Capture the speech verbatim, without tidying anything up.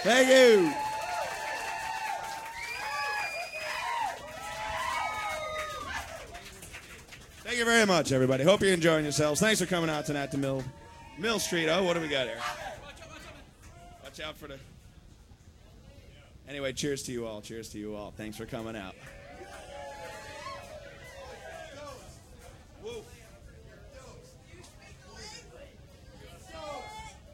Thank you. Thank you very much, everybody. Hope you're enjoying yourselves. Thanks for coming out tonight to Mill Mill Street. Oh, what do we got here? Watch out for the... Anyway, cheers to you all. Cheers to you all. Thanks for coming out.